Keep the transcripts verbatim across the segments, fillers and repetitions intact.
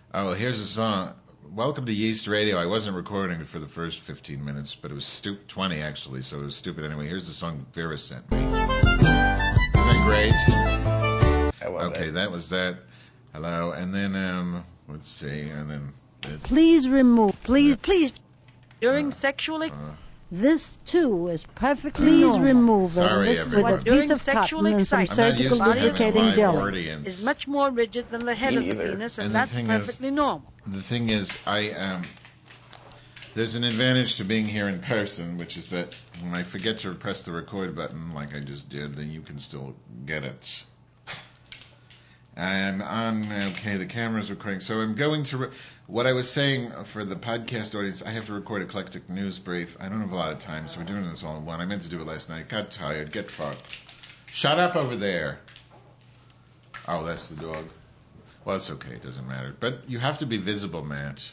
Oh, here's a song. Welcome to Yeast Radio. I wasn't recording it for the first fifteen minutes, but it was stu- twenty actually, so it was stupid anyway. Here's the song Vera sent me. Isn't that great? I love okay, it. that was that. Hello, and then um, let's see, and then this. Please remove. Please, Please, during sexual ex- this too is perfectly normal. Please remove Sorry, this everyone. with a During piece of sexual cotton and some excitement. I'm not surgical used to having a lubricating live jelly. audience. is much more rigid than the head Me of the neither. penis, and, And the that's thing is- perfectly normal. The thing is, I um, there's an advantage to being here in person, which is that when I forget to press the record button, like I just did, then you can still get it. I'm on. Okay, the camera's recording, so I'm going to. Re- what I was saying for the podcast audience, I have to record Eclectic News Brief. I don't have a lot of time, so we're doing this all in one. I meant to do it last night. Got tired. Get fucked. Shut up over there. Oh, that's the dog. Well, it's okay. It doesn't matter. But you have to be visible, Matt.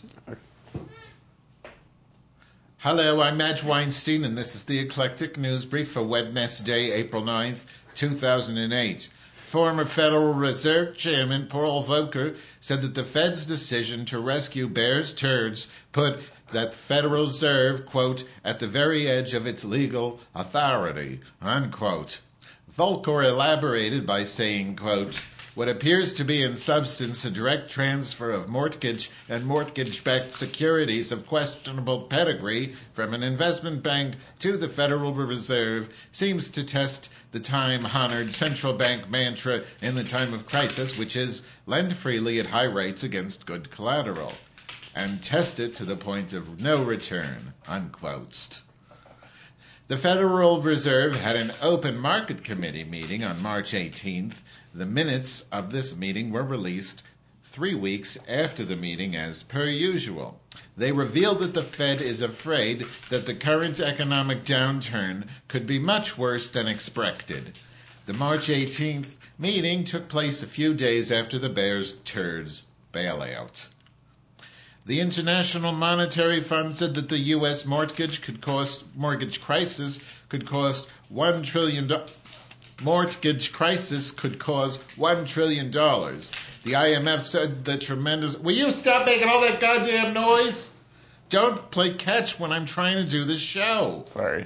Hello, I'm Madge Weinstein, and this is the Eclectic News Brief for Wednesday, April ninth, two thousand eight. Former Federal Reserve Chairman Paul Volcker said that the Fed's decision to rescue Bear's turds put that Federal Reserve, quote, at the very edge of its legal authority, unquote. Volcker elaborated by saying, quote, what appears to be in substance a direct transfer of mortgage and mortgage-backed securities of questionable pedigree from an investment bank to the Federal Reserve seems to test the time-honored central bank mantra in the time of crisis, which is lend freely at high rates against good collateral, and test it to the point of no return, unquote. The Federal Reserve had an open market committee meeting on March eighteenth. The minutes of this meeting were released three weeks after the meeting as per usual. They revealed that the Fed is afraid that the current economic downturn could be much worse than expected. The March eighteenth meeting took place a few days after the Bears' turds bailout. The International Monetary Fund said that the U S mortgage could cost mortgage crisis could cost one trillion dollars. Mortgage crisis could cause one trillion dollars. The I M F said the tremendous... Will you stop making all that goddamn noise? Don't play catch when I'm trying to do the show. Sorry.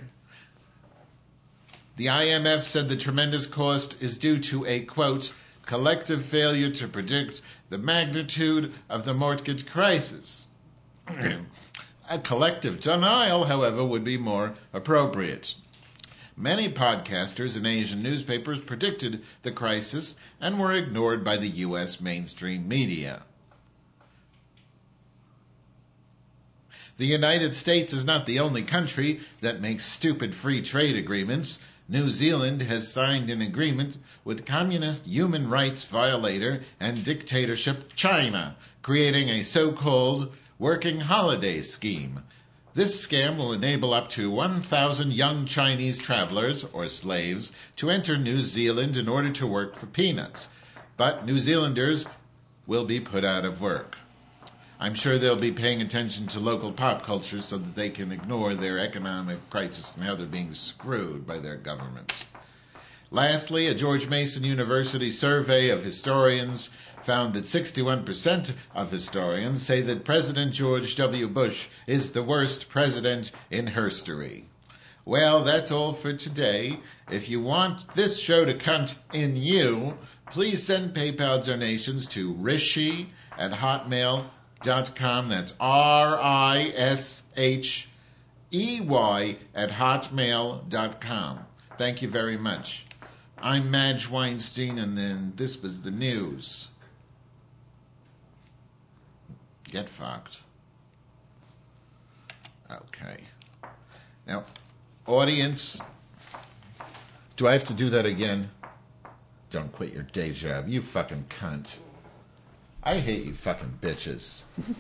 The I M F said the tremendous cost is due to a, quote, collective failure to predict the magnitude of the mortgage crisis. A collective denial, however, would be more appropriate. Many podcasters and Asian newspapers predicted the crisis and were ignored by the U S mainstream media. The United States is not the only country that makes stupid free trade agreements. New Zealand has signed an agreement with communist human rights violator and dictatorship China, creating a so-called working holiday scheme. This scam will enable up to one thousand young Chinese travelers, or slaves, to enter New Zealand in order to work for peanuts. But New Zealanders will be put out of work. I'm sure they'll be paying attention to local pop culture so that they can ignore their economic crisis and how they're being screwed by their government. Lastly, a George Mason University survey of historians found that sixty-one percent of historians say that President George W. Bush is the worst president in history. Well, that's all for today. If you want this show to continue, please send PayPal donations to rishi at hotmail dot com. That's R I S H E Y at hotmail dot com. Thank you very much. I'm Madge Weinstein, and then this was the news. Get fucked. Okay. Now, audience, do I have to do that again? Don't quit your day job, you fucking cunt. I hate you fucking bitches.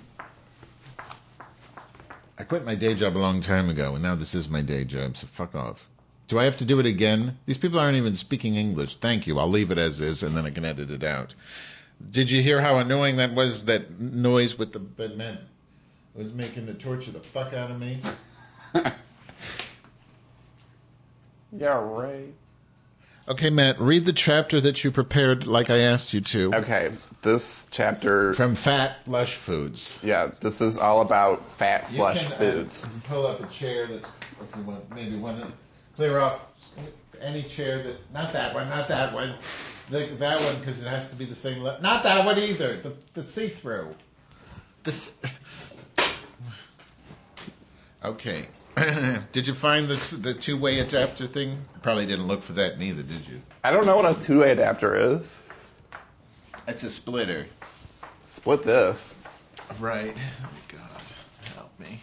I quit my day job a long time ago, and now this is my day job, so fuck off. Do I have to do it again? These people aren't even speaking English. Thank you. I'll leave it as is, and then I can edit it out. Did you hear how annoying that was, that noise with the that man? It was making the torture the fuck out of me. Yeah, right. Okay, Matt, read the chapter that you prepared like I asked you to. Okay, this chapter... From Fat Flush Foods. Yeah, this is all about fat You flush can, uh, foods. pull up a chair that's, if you want, maybe want to clear off any chair that, not that one, not that one, the, that one, because it has to be the same level. Not that one either, the, the see-through. This. Okay. Did you find the, the two-way adapter thing? Probably didn't look for that neither, did you? I don't know what a two-way adapter is. It's a splitter. Split this. Right. Oh, God. Help me.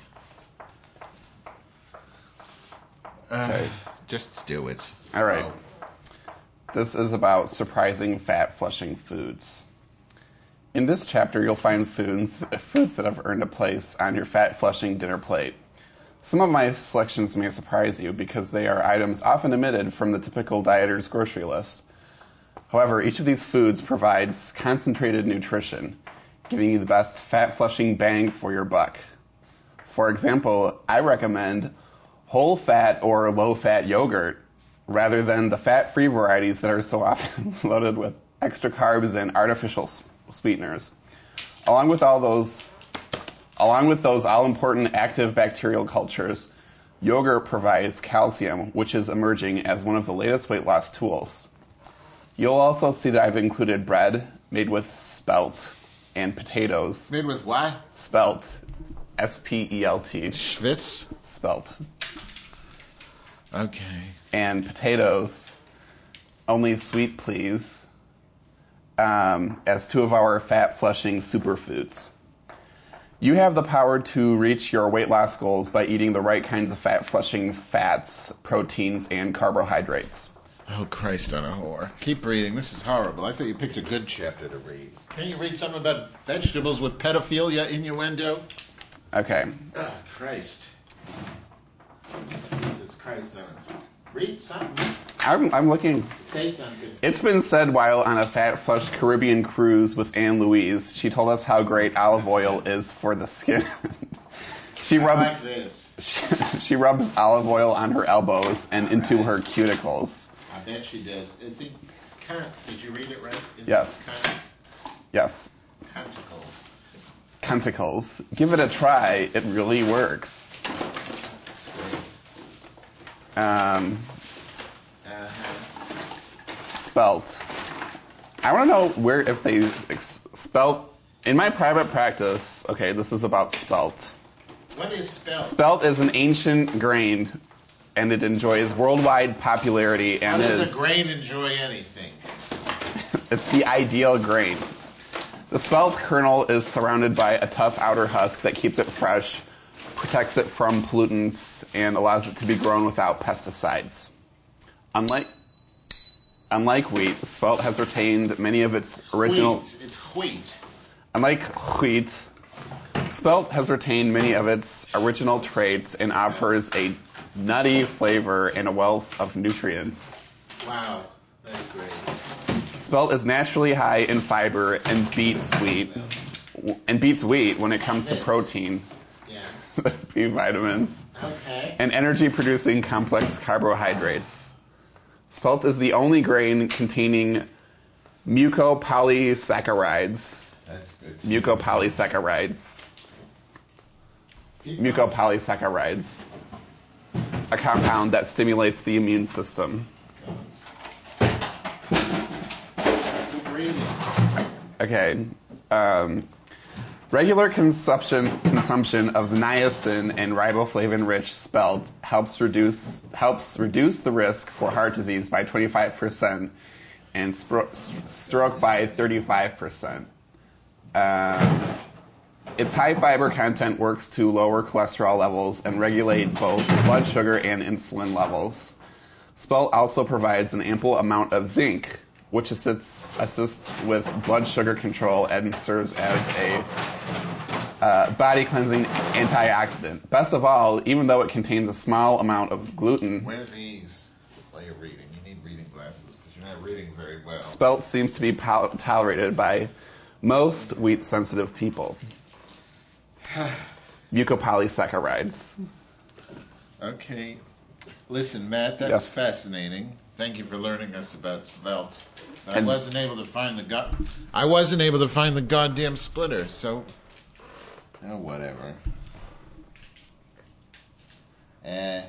Uh, Okay. Just do it. All right. Oh. This is about surprising fat-flushing foods. In this chapter, you'll find foods, foods that have earned a place on your fat-flushing dinner plate. Some of my selections may surprise you because they are items often omitted from the typical dieter's grocery list. However, each of these foods provides concentrated nutrition, giving you the best fat-flushing bang for your buck. For example, I recommend whole-fat or low-fat yogurt rather than the fat-free varieties that are so often loaded with extra carbs and artificial sweeteners. Along with all those, along with those all-important active bacterial cultures, yogurt provides calcium, which is emerging as one of the latest weight loss tools. You'll also see that I've included bread made with spelt and potatoes. Made with what? Spelt. S P E L T. Schwitz? Spelt. Okay. And potatoes. Only sweet, please. Um, as two of our fat-flushing superfoods. You have the power to reach your weight loss goals by eating the right kinds of fat-flushing fats, proteins, and carbohydrates. Oh, Christ on a whore. Keep reading. This is horrible. I thought you picked a good chapter to read. Can you read something about vegetables with pedophilia innuendo? Okay. Oh, Christ. Jesus Christ on a... Read something. I'm, I'm looking. Say something. It's been said while on a fat-flush Caribbean cruise with Anne Louise, she told us how great olive oil is for the skin. she I rubs like this. she, she rubs olive oil on her elbows and into her cuticles. I bet she does. I think... Did you read it right? Is Yes. It Yes. Canticles. Canticles. Give it a try. It really works. Um, Uh-huh. spelt. I want to know where if they ex- spelt in my private practice. Okay, this is about spelt. What is spelt? Spelt is an ancient grain, and it enjoys worldwide popularity. How And does is a grain enjoy anything? it's the ideal grain. The spelt kernel is surrounded by a tough outer husk that keeps it fresh, protects it from pollutants, and allows it to be grown without pesticides. Unlike unlike wheat, spelt has retained many of its original. Wheat. It's wheat. Unlike wheat, spelt has retained many of its original traits and offers a nutty flavor and a wealth of nutrients. Wow. That's great. Spelt is naturally high in fiber and beats wheat, and beats wheat when it comes to protein, Yeah. B vitamins, Okay. and energy-producing complex carbohydrates. Spelt is the only grain containing mucopolysaccharides. That's good. Mucopolysaccharides. Mucopolysaccharides. A compound that stimulates the immune system. Keep reading. Okay. Um, regular consumption consumption of niacin and riboflavin-rich spelt helps reduce helps reduce the risk for heart disease by twenty-five percent and spro- stroke by thirty-five percent. Um, its high fiber content works to lower cholesterol levels and regulate both blood sugar and insulin levels. Spelt also provides an ample amount of zinc, which assists, assists with blood sugar control and serves as a uh, body cleansing antioxidant. Best of all, even though it contains a small amount of gluten, Wear these while you're reading. You need reading glasses because you're not reading very well. spelt seems to be pol- tolerated by most wheat-sensitive people. Mucopolysaccharides. Okay. Listen, Matt, that Yes. was fascinating. Thank you for learning us about Svelte. But I And- wasn't able to find the god. I wasn't able to find the goddamn splitter. So, oh whatever. Eh.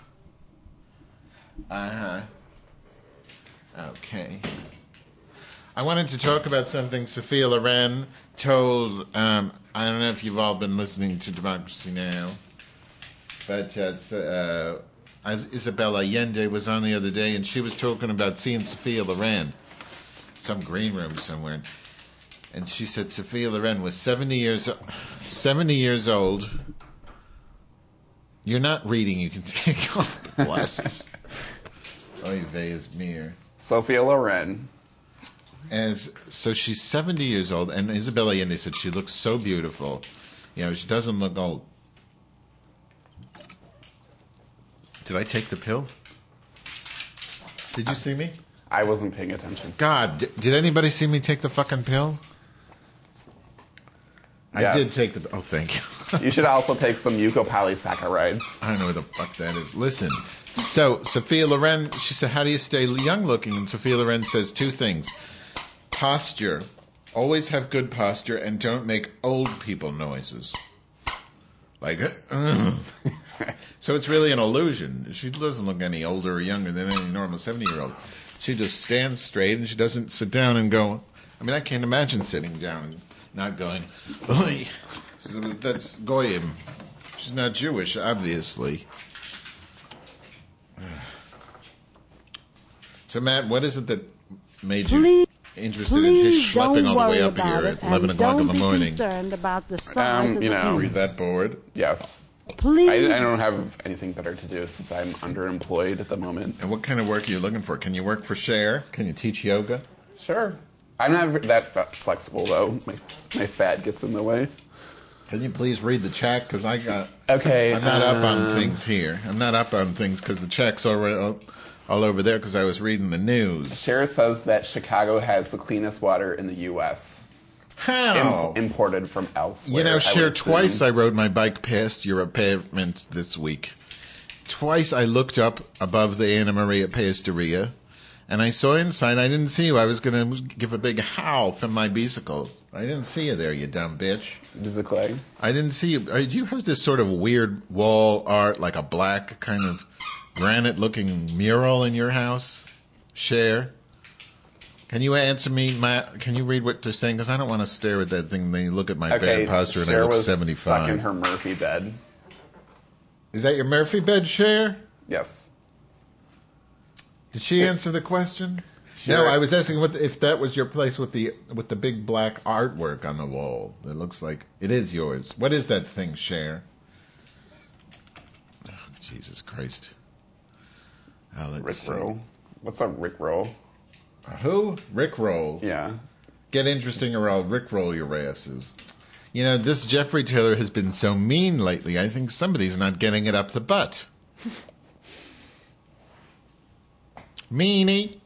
Uh huh. Okay. I wanted to talk about something Sophia Loren told. Um, I don't know if you've all been listening to Democracy Now, but uh, it's, uh, Isabel Allende was on the other day, and she was talking about seeing Sophia Loren, some green room somewhere, and she said Sophia Loren was seventy years, seventy years old. You're not reading. You can take off the glasses. Oy vey is mir. Sophia Loren. As so, she's seventy years old, and Isabella Allende said she looks so beautiful. You know, she doesn't look old. Did I take the pill? Did you see me? I wasn't paying attention. God, did, did anybody see me take the fucking pill? Yes. I did take the. Oh, thank you. You should also take some mucopolysaccharides. I don't know what the fuck that is. Listen. So, Sophia Loren, she said, how do you stay young looking? And Sophia Loren says two things. Posture. Always have good posture and don't make old people noises. Like, uh. So it's really an illusion. She doesn't look any older or younger than any normal seventy-year-old. She just stands straight and she doesn't sit down and go. I mean, I can't imagine sitting down and not going, Oy. That's Goyim. She's not Jewish, obviously. So, Matt, what is it that made you Please, interested in please schlepping don't all the way worry up about here it, at eleven and o'clock in the don't be morning? concerned about the size Um, of you the know, Are you penis. that bored? Yes. Please, I, I don't have anything better to do since I'm underemployed at the moment. And what kind of work are you looking for? Can you work for Cher? Can you teach yoga? Sure. I'm not that fa- flexible, though. My, my fat gets in the way. Can you please read the check? Because I got. Okay. I'm not up on um, things here. I'm not up on things because the check's already all, all over there because I was reading the news. Cher says that Chicago has the cleanest water in the U S How? Im- imported from elsewhere. You know, I Cher, would twice I assume. rode my bike past your apartment this week. Twice I looked up above the Anna Maria Pastoria, and I saw inside. I didn't see you. I was going to give a big howl from my bicycle. I didn't see you there, you dumb bitch. Is it Clay? I didn't see you. Uh, Do you have this sort of weird wall art, like a black kind of granite-looking mural in your house? Cher? Can you answer me, Matt? Can you read what they're saying? Because I don't want to stare at that thing. They look at my Okay, bad posture and I Cher look was seventy-five. stuck in her Murphy bed. Is that your Murphy bed, Cher? Yes. Did she answer the question? Sure. No, I was asking what if that was your place with the with the big black artwork on the wall. It looks like it is yours. What is that thing, Cher? Oh, Jesus Christ! Oh, let's Rick see. roll. What's a Rick roll? Who? Rick Roll. Yeah. Get interesting or I'll Rick Roll your asses. You know, this Jeffrey Taylor has been so mean lately. I think somebody's not getting it up the butt. Meanie.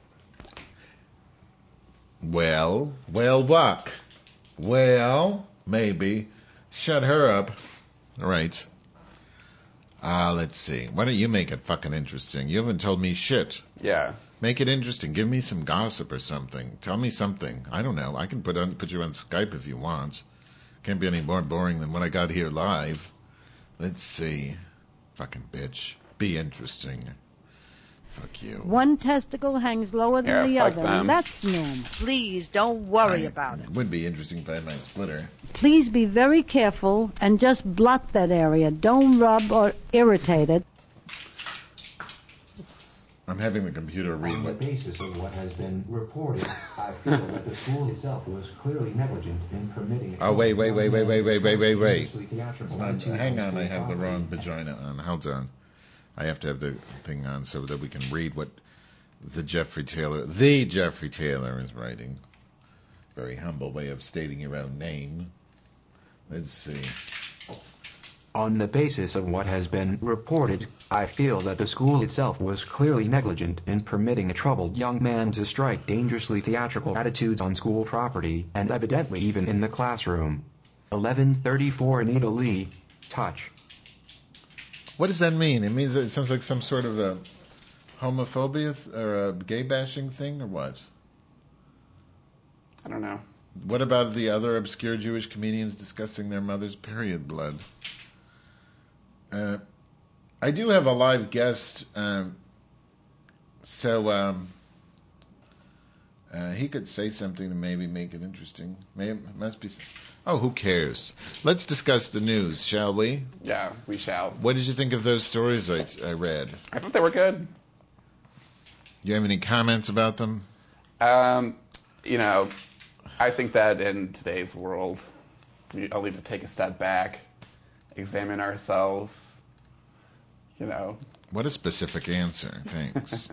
Well, well, what? Well, maybe. Shut her up. All right. Ah, uh, let's see. Why don't you make it fucking interesting? You haven't told me shit. Yeah. Make it interesting. Give me some gossip or something. Tell me something. I don't know. I can put on put you on Skype if you want. Can't be any more boring than what I got here live. Let's see. Fucking bitch. Be interesting. Fuck you. one testicle hangs lower than Yeah, the fuck other, them. and that's normal. Please don't worry I- about it. It would be interesting if I had my splitter. Please be very careful and just blot that area. Don't rub or irritate it. I'm having the computer read On the what. basis of what has been reported, I feel that the school itself was clearly negligent in permitting... Oh, wait, wait, wait, wait, wait, wait, wait, wait, wait. dangerously theatrical It's not, attitudes hang on, school I have the property. wrong vagina on. Hold on. I have to have the thing on so that we can read what the Jeffrey Taylor, the Jeffrey Taylor is writing. Very humble way of stating your own name. Let's see. On the basis of what has been reported, I feel that the school itself was clearly negligent in permitting a troubled young man to strike dangerously theatrical attitudes on school property and evidently even in the classroom. eleven thirty-four Anita Lee, touch. What does that mean? It means it sounds like some sort of a homophobia th- or a gay bashing thing or what? I don't know. What about the other obscure Jewish comedians discussing their mother's period blood? Uh, I do have a live guest, um, so um, uh, he could say something to maybe make it interesting. Maybe it must be. Oh, who cares? Let's discuss the news, shall we? Yeah, we shall. What did you think of those stories I, I read? I thought they were good. You have any comments about them? Um, you know, I think that in today's world, we all need to take a step back, examine ourselves, you know. What a specific answer. Thanks.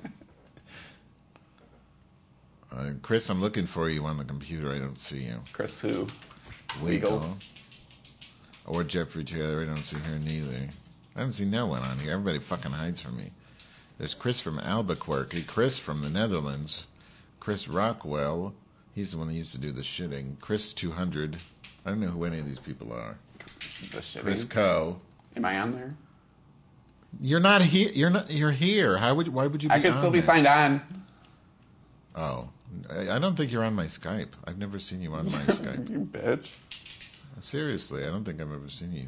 uh, Chris, I'm looking for you on the computer. I don't see you. Chris who? Legal. Legal. Or Jeffrey Taylor. I don't see her neither. I don't see no one on here. Everybody fucking hides from me. There's Chris from Albuquerque, Chris from the Netherlands, Chris Rockwell. He's the one that used to do the shitting. Chris two hundred. I don't know who any of these people are. The shitting. Chris Coe. Am I on there? You're not here. You're not. You're here. How would? Why would you? Be I could on still be there? signed on. Oh, I I don't think you're on my Skype. I've never seen you on my Skype. You bitch. Seriously, I don't think I've ever seen you.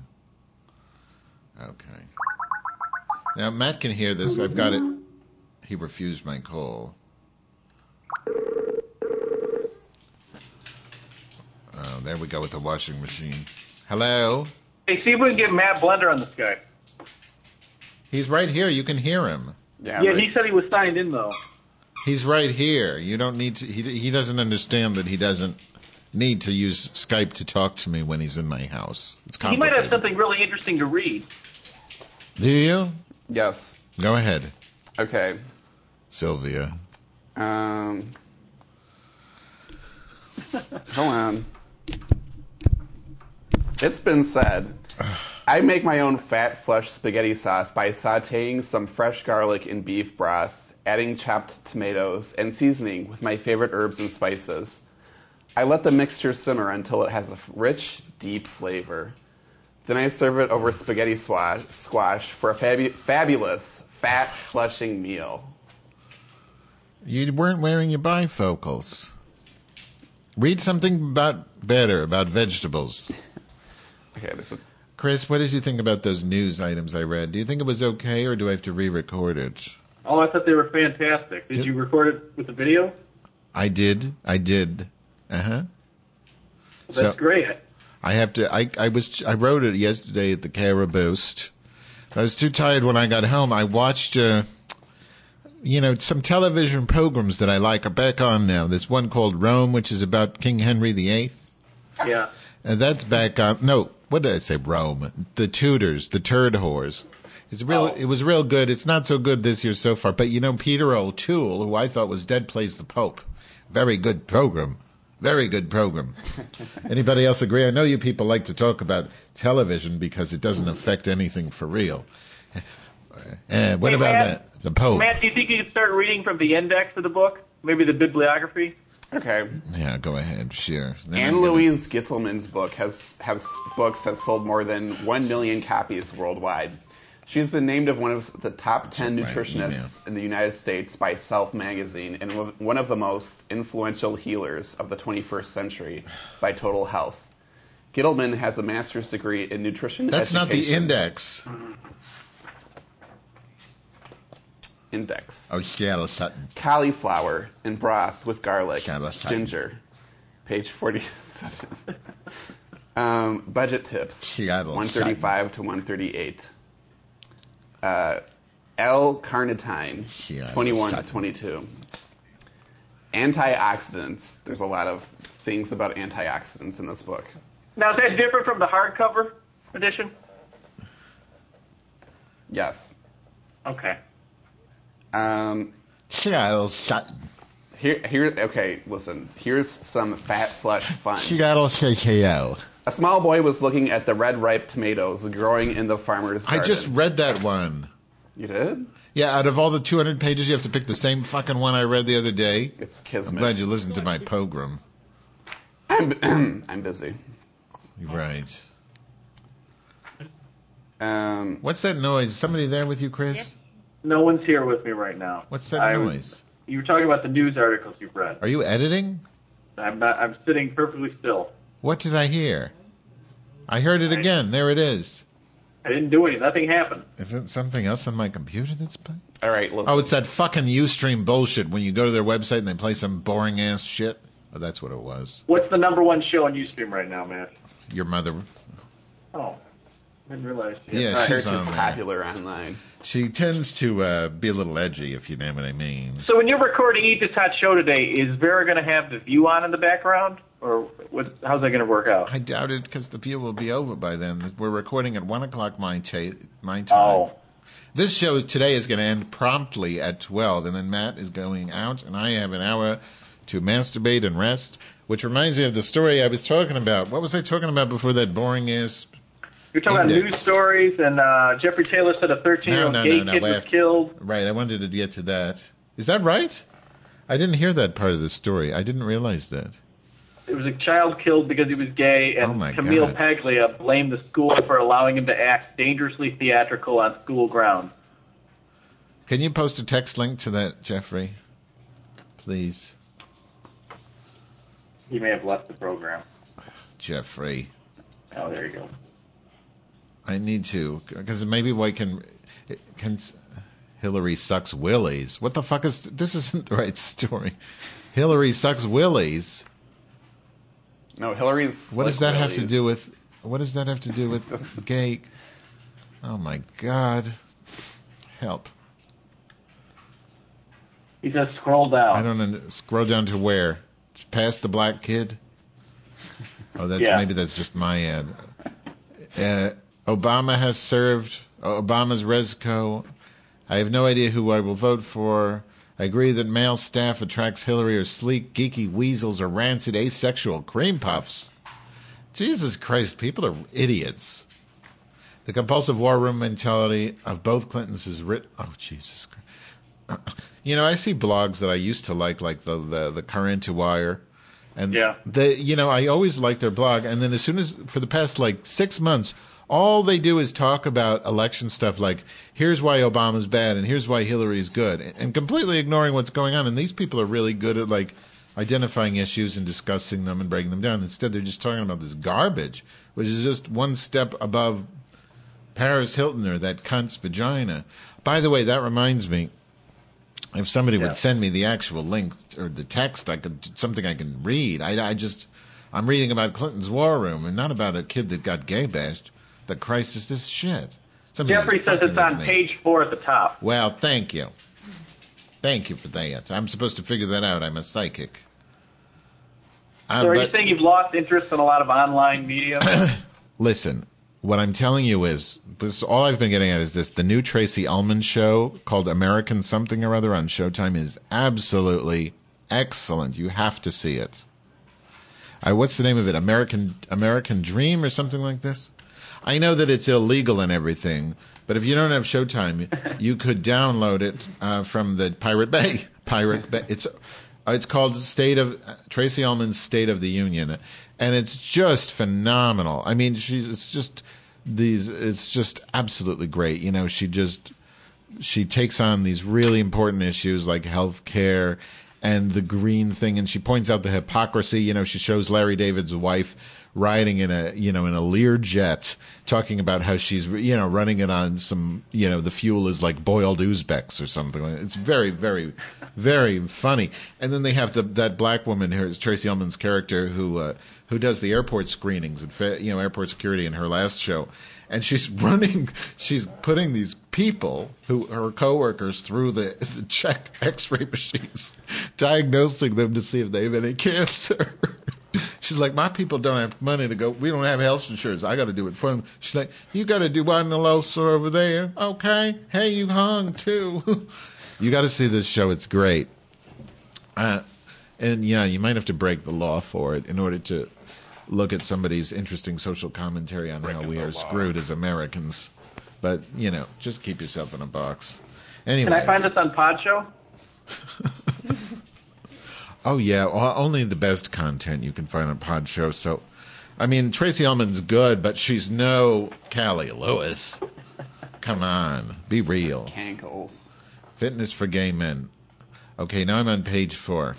Okay. Now, Matt can hear this. I've got it. He refused my call. Oh, there we go with the washing machine. Hello? Hey, see if we can get Matt Blender on this guy. He's right here. You can hear him. Yeah, Yeah, but he said he was signed in, though. He's right here. You don't need to. He, he doesn't understand that he doesn't need to use Skype to talk to me when he's in my house. It's He complicated. might have something really interesting to read. Do you? yes. Go ahead, Okay. Sylvia. Um. Hold on. It's been said. I make my own fat flush spaghetti sauce by sautéing some fresh garlic in beef broth, adding chopped tomatoes, and seasoning with my favorite herbs and spices. I let the mixture simmer until it has a rich, deep flavor. Then I serve it over spaghetti swash, squash for a fabu- fabulous, fat-flushing meal. You weren't wearing your bifocals. Read something about better, about vegetables. Okay, this is... Chris, what did you think about those news items I read? Do you think it was okay, or do I have to re-record it? Oh, I thought they were fantastic. Did Yep. you record it with the video? I did. I did. Uh-huh. Well, that's So- great. I have to. I I was. I wrote it yesterday at the Caraboost. I was too tired when I got home. I watched, uh, you know, some television programs that I like are back on now. There's one called Rome, which is about King Henry the Eighth, Yeah. and that's back on. No, what did I say? Rome. The Tudors, the Turd Whores. It's real. Oh. It was real good. It's not so good this year so far. But you know, Peter O'Toole, who I thought was dead, plays the Pope. Very good program. Very good program. Anybody else agree? I know you people like to talk about television because it doesn't affect anything for real. Uh, what Hey, about Matt. that? The Pope. Matt, do you think you could start reading from the index of the book? Maybe the bibliography? Okay. Yeah, go ahead. Sure. Then Anne I'm gonna- Louise Gittelman's book has have books have sold more than one million copies worldwide. She has been named of one of the top ten Right, nutritionists email. in the United States by Self magazine and one of the most influential healers of the twenty-first century by Total Health. Gittelman has a master's degree in nutrition That's not the education. index. Index. Oh, Seattle Sutton. Cauliflower in broth with garlic, Seattle Sutton. ginger. Page forty-seven. um, budget tips. Seattle one thirty-five to one thirty-eight. Uh, L-carnitine, Seattle twenty-one to Sutton. twenty-two. Antioxidants. There's a lot of things about antioxidants in this book. Now, is that different from the hardcover edition? Yes. Okay. Um, Seattle Sutton. here, here. Okay, listen. Here's some fat flush fun. Seattle C K L. A small boy was looking at the red ripe tomatoes growing in the farmer's I garden. just read that one. You did? Yeah, out of all the two hundred pages, you have to pick the same fucking one I read the other day. It's I'm kismet. glad you listened to my program. I'm, I'm busy. Right. Um, What's that noise? Is somebody there with you, Chris? No one's here with me right now. What's that I noise? Was, you were talking about the news articles you've read. Are you editing? I'm not, I'm sitting perfectly still. What did I hear? I heard it again. There it is. I didn't do anything. Nothing happened. Is it something else on my computer that's playing? All right, listen. Oh, it's that fucking Ustream bullshit when you go to their website and they play some boring ass shit. Oh, that's what it was. What's the number one show on Ustream right now, Matt? Your mother. Oh, I didn't realize. Yeah, I heard she's she's on there. popular online. She tends to uh, be a little edgy, if you know what I mean. So when you're recording Eat This Hot Show today, is Vera going to have The View on in the background? Or what, how's that going to work out? I doubt it, because the view will be over by then. We're recording at one o'clock my, ta- my time. Oh. This show today is going to end promptly at twelve, and then Matt is going out, and I have an hour to masturbate and rest, which reminds me of the story I was talking about. What was I talking about before that boring-ass... You're talking Index. about news stories, and uh, Jeffrey Taylor said a thirteen-year-old No, no, gay no, no, kid was after- killed. Right, I wanted to get to that. Is that right? I didn't hear that part of the story. I didn't realize that. There was a child killed because he was gay, and Oh, my Camille God. Paglia blamed the school for allowing him to act dangerously theatrical on school grounds. Can you post a text link to that, Jeffrey? Please. He may have left the program. Jeffrey. Oh, there you go. I need to, because maybe we can, can... Hillary sucks willies. What the fuck is... This isn't the right story. Hillary sucks willies. No, Hillary's. What like does that have to Willie's. do with... What does that have to do with gay... Oh, my God. Help. He says scroll down. I don't know. Scroll down to where? Past the black kid? Oh, that's Yeah. maybe that's just my ad. Uh, Obama has served. Obama's Resco. I have no idea who I will vote for. I agree that male staff attracts Hillary are sleek, geeky weasels or rancid, asexual cream puffs. Jesus Christ, people are idiots. The compulsive war room mentality of both Clintons is writ. Oh, Jesus Christ. You know, I see blogs that I used to like, like the the, the Current to Wire. And Yeah. they, you know, I always liked their blog. And then as soon as, for the past like six months, all they do is talk about election stuff like, here's why Obama's bad and here's why Hillary's good, and completely ignoring what's going on. And these people are really good at like identifying issues and discussing them and breaking them down. Instead, they're just talking about this garbage, which is just one step above Paris Hilton or that cunt's vagina. By the way, that reminds me, if somebody Yeah. would send me the actual link or the text, I could something I can read. I, I just, I'm reading about Clinton's war room and not about a kid that got gay bashed. The Christ is this shit. Somebody Jeffrey was says fucking it's on with me. page four at the top. Well, thank you. Thank you for that. I'm supposed to figure that out. I'm a psychic. Uh, So are but- you saying you've lost interest in a lot of online media? Listen, what I'm telling you is, this, all I've been getting at is this. The new Tracy Ullman show called American Something or Other on Showtime is absolutely excellent. You have to see it. Uh, what's the name of it? American American Dream or something like this? I know that it's illegal and everything, but if you don't have Showtime, you could download it uh, from the Pirate Bay. Pirate Bay. It's uh, it's called State of uh, Tracy Ullman's State of the Union, and it's just phenomenal. I mean, she's it's just these. It's just absolutely great. You know, she just she takes on these really important issues like health care and the green thing, and she points out the hypocrisy. You know, she shows Larry David's wife riding in a you know in a Learjet, talking about how she's you know running it on some you know the fuel is like boiled Uzbeks or something. It's very very very funny. And then they have the that black woman here, Tracy Ullman's character, who uh, who does the airport screenings and fa- you know airport security in her last show. And she's running, she's putting these people, who her coworkers, through the, the check X-ray machines, diagnosing them to see if they have any cancer. She's like, my people don't have money to go. We don't have health insurance. I got to do it for them. She's like, you got to do one in the Losa over there. Okay. Hey, you hung too. You got to see this show. It's great. Uh, and yeah, you might have to break the law for it in order to look at somebody's interesting social commentary on how we are screwed as Americans. But, you know, just keep yourself in a box. Anyway. Can I find this on Pod Show? Oh, yeah. o- Only the best content you can find on Pod Show. So, I mean, Tracy Ullman's good, but she's no Callie Lewis. Come on. Be real. Cankles. Fitness for gay men. Okay, now I'm on page four.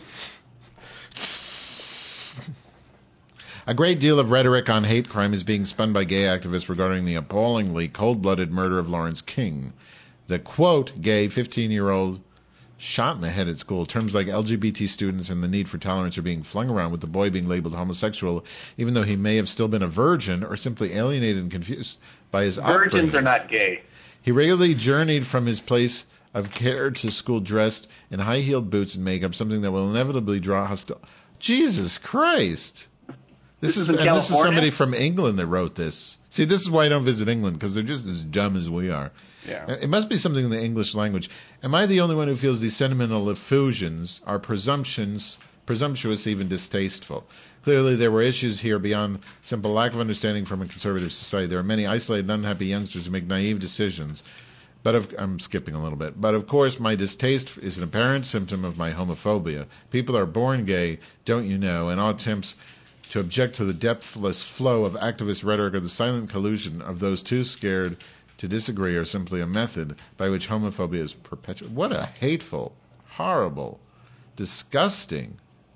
A great deal of rhetoric on hate crime is being spun by gay activists regarding the appallingly cold-blooded murder of Lawrence King. The, quote, gay fifteen-year-old shot in the head at school. Terms like L G B T students and the need for tolerance are being flung around, with the boy being labeled homosexual, even though he may have still been a virgin or simply alienated and confused by his Virgins upbringing. are not gay. He regularly journeyed from his place of care to school dressed in high-heeled boots and makeup, something that will inevitably draw hostile... Jesus Christ! This, This is is in and this is California? somebody from England that wrote this. See, this is why I don't visit England, because they're just as dumb as we are. Yeah. It must be something in the English language. Am I the only one who feels these sentimental effusions are presumptions, presumptuous, even distasteful? Clearly, there were issues here beyond simple lack of understanding from a conservative society. There are many isolated, unhappy youngsters who make naive decisions. But of, I'm skipping a little bit. But of course, my distaste is an apparent symptom of my homophobia. People are born gay, don't you know, and all attempts to object to the depthless flow of activist rhetoric or the silent collusion of those too scared to disagree are simply a method by which homophobia is perpetuated. What a hateful, horrible, disgusting.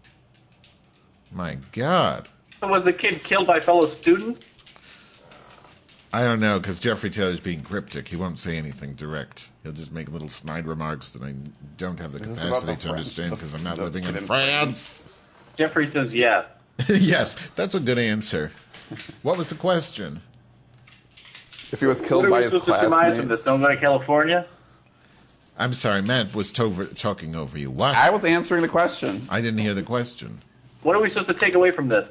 My God. Was the kid killed by fellow students? I don't know, because Jeffrey Taylor's being cryptic. He won't say anything direct. He'll just make little snide remarks that I don't have the Is this about capacity the to Fran- understand the- because I'm not the living kid in in France. Jeffrey says yes. Yes, that's a good answer. What was the question? If he was What killed are by we his supposed to surmise from this? classmates. Don't go to California? I'm sorry, Matt was to- talking over you. What? I was answering the question. I didn't hear the question. What are we supposed to take away from this?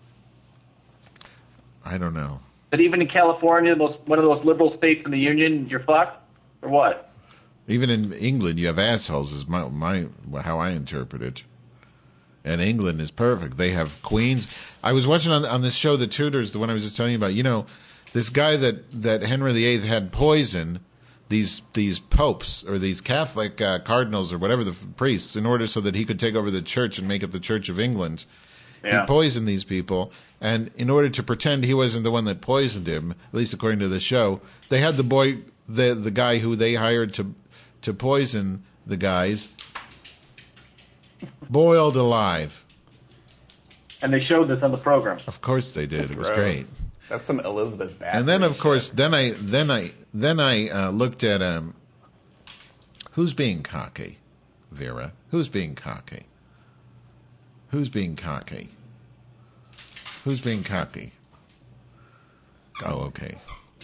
I don't know. That even in California, the most, one of the most liberal states in the union, you're fucked? Or what? Even in England, you have assholes, is my, my how I interpret it. And England is perfect. They have queens. I was watching on, on this show, The Tudors, the one I was just telling you about. You know, this guy that, that Henry the Eighth had poison these these popes or these Catholic uh, cardinals or whatever, the f- priests, in order so that he could take over the church and make it the Church of England. Yeah. He poisoned these people, and in order to pretend he wasn't the one that poisoned him, at least according to the show, they had the boy, the the guy who they hired to to poison the guys, boiled alive. And they showed this on the program. Of course they did. That's It was gross. great. That's some Elizabeth Bathory And then, of shit. course, then I then I then I uh, looked at um, who's being cocky, Vera? Who's being cocky? Who's being cocky? Who's being cocky? Oh, okay.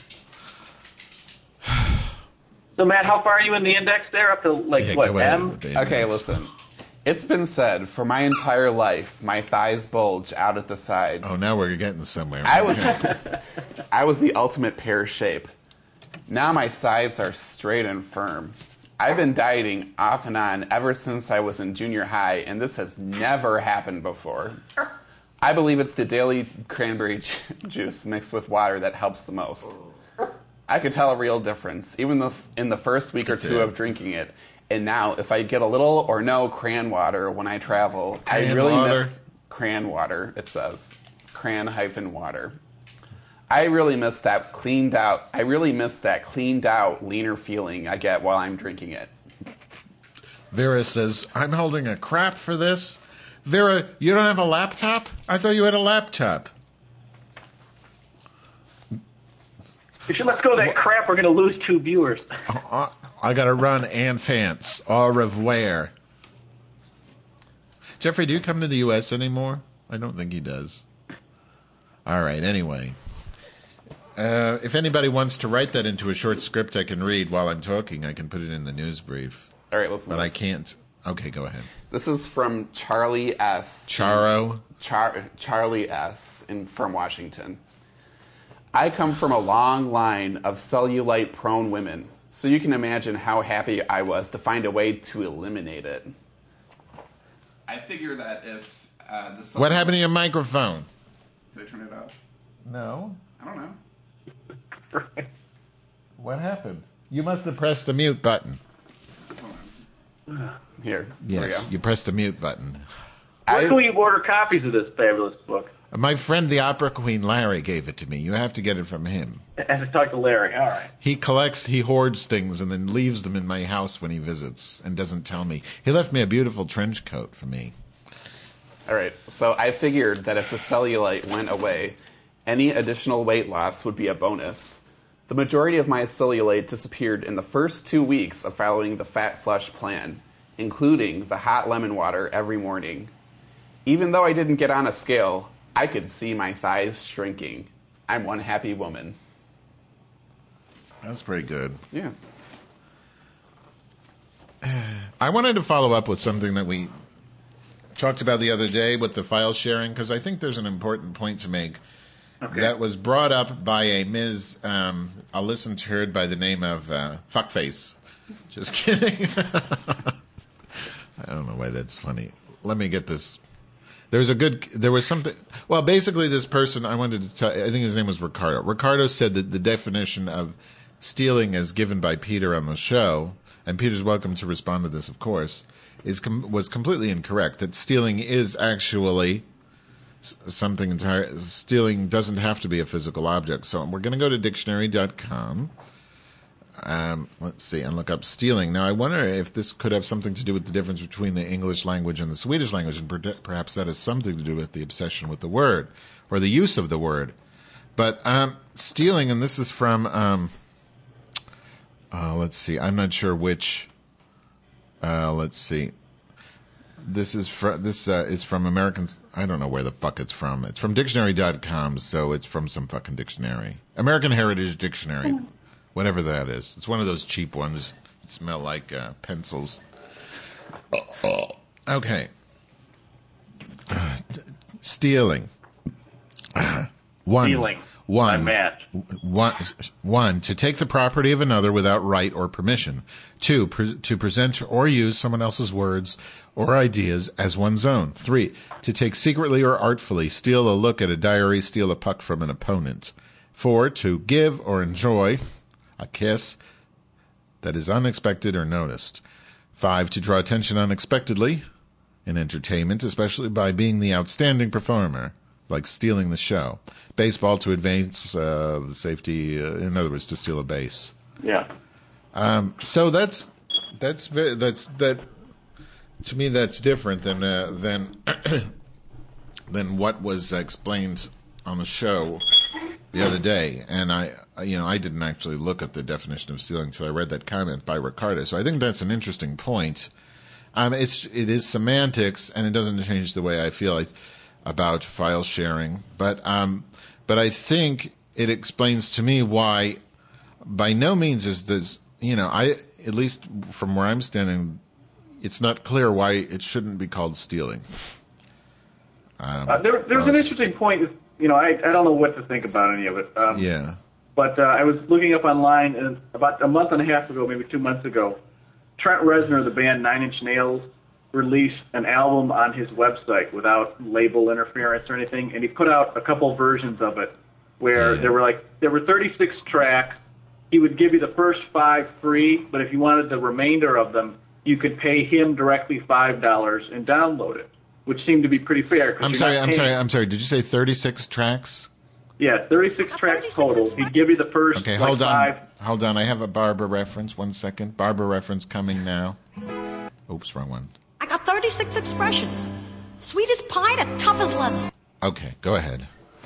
So, Matt, how far are you in the index there? Up to, like, Yeah, what, go ahead M? with the Okay, index. listen. It's been said, for my entire life, my thighs bulge out at the sides. Oh, now we're getting somewhere. I was, I was the ultimate pear shape. Now my sides are straight and firm. I've been dieting off and on ever since I was in junior high, and this has never happened before. I believe it's the daily cranberry ju- juice mixed with water that helps the most. I could tell a real difference, even the, in the first week or two of drinking it. And now, if I get a little or no cran water when I travel, I Cran really water? miss cran water, it says. Cran hyphen water. I really miss that cleaned out, I really miss that cleaned out, leaner feeling I get while I'm drinking it. Vera says, I'm holding a crap for this. Vera, you don't have a laptop? I thought you had a laptop. If you let go of that crap, we're going to lose two viewers. Uh, I got to run and fence. Au revoir. Jeffrey, do you come to the U S anymore? I don't think he does. All right, anyway. Uh, if anybody wants to write that into a short script I can read while I'm talking, I can put it in the news brief. All right, listen. But to I this. can't. Okay, go ahead. This is from Charlie S. Charo. Char- Charlie S. In, from Washington. I come from a long line of cellulite-prone women, so you can imagine how happy I was to find a way to eliminate it. I figure that if uh, the What happened to your microphone? Did I turn it off? No. I don't know. What happened? You must have pressed the mute button. Here. Yes, Here we you pressed the mute button. Where I- can we order copies of this fabulous book? My friend, the opera queen Larry, gave it to me. You have to get it from him. I have to talk to Larry. All right. He collects, he hoards things and then leaves them in my house when he visits and doesn't tell me. He left me a beautiful trench coat for me. All right, so I figured that if the cellulite went away, any additional weight loss would be a bonus. The majority of my cellulite disappeared in the first two weeks of following the Fat Flush plan, including the hot lemon water every morning. Even though I didn't get on a scale, I could see my thighs shrinking. I'm one happy woman. That's pretty good. Yeah. I wanted to follow up with something that we talked about the other day with the file sharing, because I think there's an important point to make. Okay. That was brought up by a Miz Um, a listener heard by the name of uh, Fuckface. Just kidding. I don't know why that's funny. Let me get this. There's a good. There was something. Well, basically, this person I wanted to tell. I think his name was Ricardo. Ricardo said that the definition of stealing, as given by Peter on the show, and Peter's welcome to respond to this, of course, is com- was completely incorrect. That stealing is actually something entire. Stealing doesn't have to be a physical object. So we're going to go to dictionary dot com. Um, let's see, and look up stealing. Now, I wonder if this could have something to do with the difference between the English language and the Swedish language, and per- perhaps that has something to do with the obsession with the word, or the use of the word. But um, stealing, and this is from, um, uh, let's see, I'm not sure which, uh, let's see. This is fr- this uh, is from American, I don't know where the fuck it's from. It's from dictionary dot com, so it's from some fucking dictionary. American Heritage Dictionary. Whatever that is. It's one of those cheap ones that smell like uh, pencils. Okay. Uh, stealing. Uh, one. Stealing. One, My match. one. One, to take the property of another without right or permission. Two, pre- to present or use someone else's words or ideas as one's own. Three, to take secretly or artfully, steal a look at a diary, steal a puck from an opponent. Four, to give or enjoy a kiss that is unexpected or noticed. Five, to draw attention unexpectedly in entertainment, especially by being the outstanding performer, like stealing the show. Baseball, to advance uh, the safety, uh, in other words, to steal a base. Yeah. Um, so that's that's very, that's that to me that's different than uh, than than what was explained on the show the other day, and I, you know, I didn't actually look at the definition of stealing until I read that comment by Ricardo. So I think that's an interesting point. Um, it's it is semantics, and it doesn't change the way I feel about file sharing. But um, but I think it explains to me why, by no means is this, you know, I at least from where I'm standing, it's not clear why it shouldn't be called stealing. Um, uh, there, there was an interesting point. You know, I, I don't know what to think about any of it. Um, yeah. But uh, I was looking up online, and about a month and a half ago, maybe two months ago, Trent Reznor of the band Nine Inch Nails released an album on his website without label interference or anything, and he put out a couple versions of it where Yeah. there were like there were thirty-six tracks. He would give you the first five free, but if you wanted the remainder of them, you could pay him directly five dollars and download it, which seemed to be pretty fair. 'cause I'm you're sorry. not I'm paying- sorry. I'm sorry. Did you say thirty-six tracks? Yeah, thirty-six Uh, tracks thirty-six total. is He'd give you the first Okay, like, hold on. five. Hold on. I have a Barbara reference. One second. Barbara reference coming now. Oops, wrong one. I got thirty-six expressions. Sweet as pie to tough as leather. Okay, go ahead.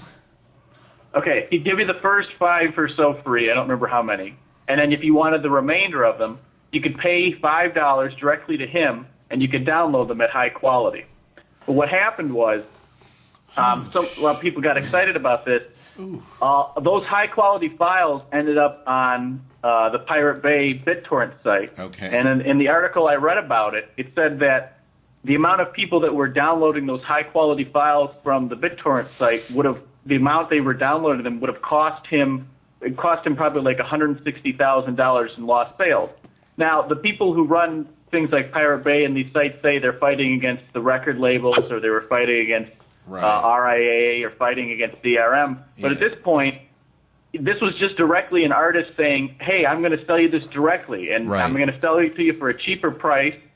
Okay, he'd give you the first five or so free. I don't remember how many. And then if you wanted the remainder of them, you could pay five dollars directly to him, and you could download them at high quality. But what happened was, um, so well, people got excited about this. Uh, those high-quality files ended up on uh, the Pirate Bay BitTorrent site. Okay. And in, in the article I read about it, it said that the amount of people that were downloading those high-quality files from the BitTorrent site would have, the amount they were downloading them would have cost him, it cost him probably like one hundred sixty thousand dollars in lost sales. Now, the people who run things like Pirate Bay and these sites say they're fighting against the record labels, or they were fighting against Right. uh, R I A A or fighting against D R M. But at Yeah. this point, this was just directly an artist saying, hey, I'm going to sell you this directly, and Right. I'm going to sell it to you for a cheaper price,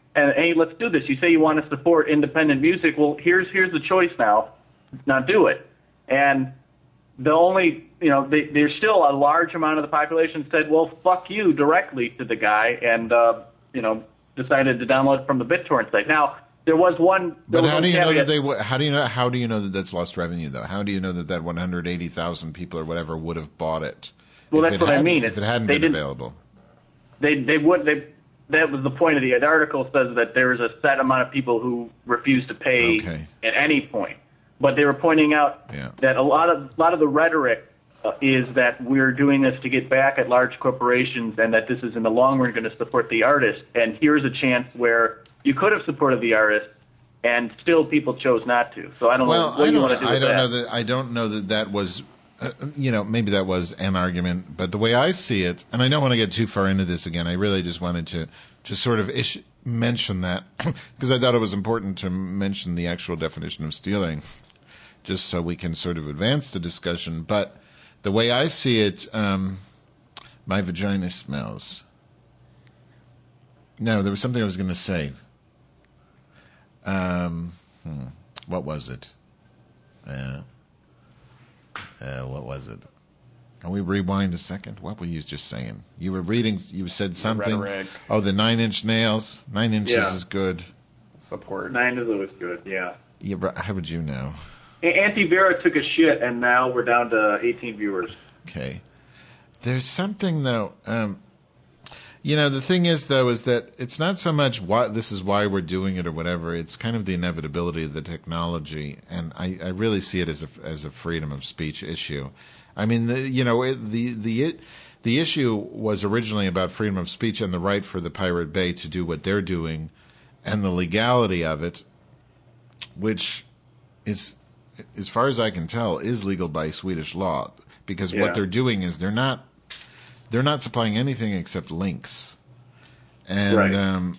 and hey, let's do this. You say you want to support independent music. Well, here's here's the choice now. Now do it. And the only, you know, they, there's still a large amount of the population said, well, fuck you directly to the guy, and, uh, you know, decided to download it from the BitTorrent site. Now, there was one. There But was how one do you know caveat. that they? w- How do you know? How do you know that that's lost revenue though? How do you know that that one hundred eighty thousand people or whatever would have bought it? Well, if that's it what I hadn't- mean. If it hadn't They been didn't- available. They they would they that was the point of the, the article says that there is a set amount of people who refuse to pay Okay. at any point, but they were pointing out Yeah. that a lot of a lot of the rhetoric uh, is that we're doing this to get back at large corporations and that this is in the long run going to support the artist. And here's a chance where you could have supported the artist and still people chose not to. So I don't Well, know what I you don't. want to do I with don't that. know that. I don't know that that was. Uh, you know, maybe that was an argument, but the way I see it, and I don't want to get too far into this again. I really just wanted to just sort of ish, mention that because I thought it was important to mention the actual definition of stealing, just so we can sort of advance the discussion. But the way I see it, um, my vagina smells. No, there was something I was going to say. Um, hmm, what was it? Uh, uh, what was it? Can we rewind a second? What were you just saying? You were reading. You said something. rhetoric. Oh, the nine-inch nails. Nine inches Yeah. is good. Support. Nine is always good, yeah. Yeah, but how would you know? A- Auntie Vera took a shit, and now we're down to eighteen viewers. Okay. There's something though. Um, you know, the thing is though, is that it's not so much why this is why we're doing it or whatever. It's kind of the inevitability of the technology, and I, I really see it as a as a freedom of speech issue. I mean, the, you know, it, the the it, the issue was originally about freedom of speech and the right for the Pirate Bay to do what they're doing, and the legality of it, which is, as far as I can tell, is legal by Swedish law. Because Yeah. what they're doing is they're not they're not supplying anything except links, and Right. um,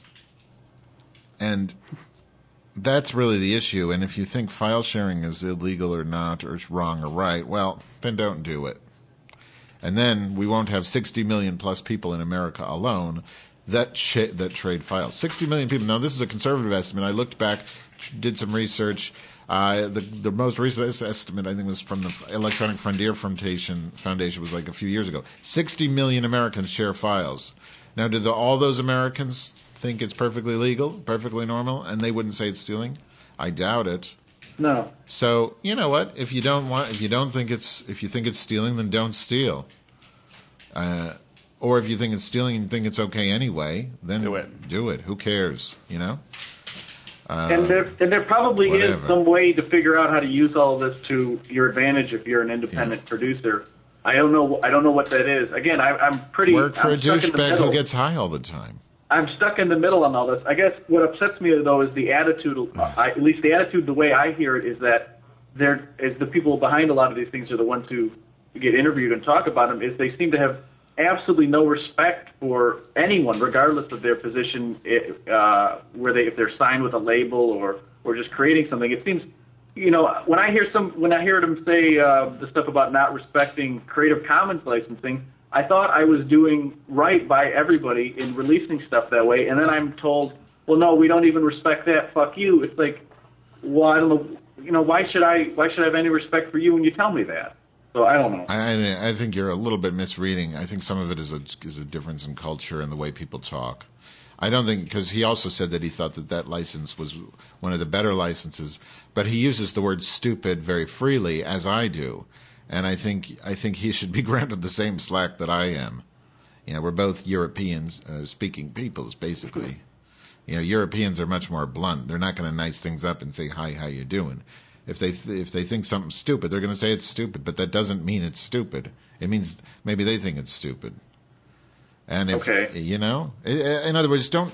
and that's really the issue. And if you think file sharing is illegal or not, or it's wrong or right, well, then don't do it. And then we won't have sixty million plus people in America alone that sh- that trade files. sixty million people. Now, this is a conservative estimate. I looked back, did some research. Uh, the the most recent estimate, I think, was from the Electronic Frontier Foundation. Foundation was like a few years ago. sixty million Americans share files. Now, do the, all those Americans think it's perfectly legal, perfectly normal, and they wouldn't say it's stealing? I doubt it. No. So you know what? If you don't want, if you don't think it's, if you think it's stealing, then don't steal. Uh, or if you think it's stealing and you think it's okay anyway, then Do it. Do it. Who cares? You know. and there and there probably whatever. is some way to figure out how to use all this to your advantage if you're an independent producer. I don't know. I don't know what that is. Again, I, I'm pretty. Work for I'm a stuck in the douchebag middle. who gets high all the time. I'm stuck in the middle on all this. I guess what upsets me though is the attitude. I, at least the attitude, the way I hear it, is that there is the people behind a lot of these things are the ones who get interviewed and talk about them. Is they seem to have absolutely no respect for anyone, regardless of their position, uh, where they if they're signed with a label or or just creating something. It seems, you know, when I hear some when I hear them say uh, the stuff about not respecting Creative Commons licensing, I thought I was doing right by everybody in releasing stuff that way, and then I'm told, well, no, we don't even respect that. Fuck you. It's like, well, I don't know, you know, why should I why should I have any respect for you when you tell me that? So I don't know. I, I think you're a little bit misreading. I think some of it is a is a difference in culture and the way people talk. I don't think, because he also said that he thought that that license was one of the better licenses, but he uses the word stupid very freely, as I do, and I think I think he should be granted the same slack that I am. You know, we're both Europeans uh, speaking peoples, basically. You know, Europeans are much more blunt. They're not going to nice things up and say, hi, how you doing? If they th- if they think something's stupid, they're going to say it's stupid, but that doesn't mean it's stupid. It means maybe they think it's stupid. And if Okay. you know, i- i- in other words, don't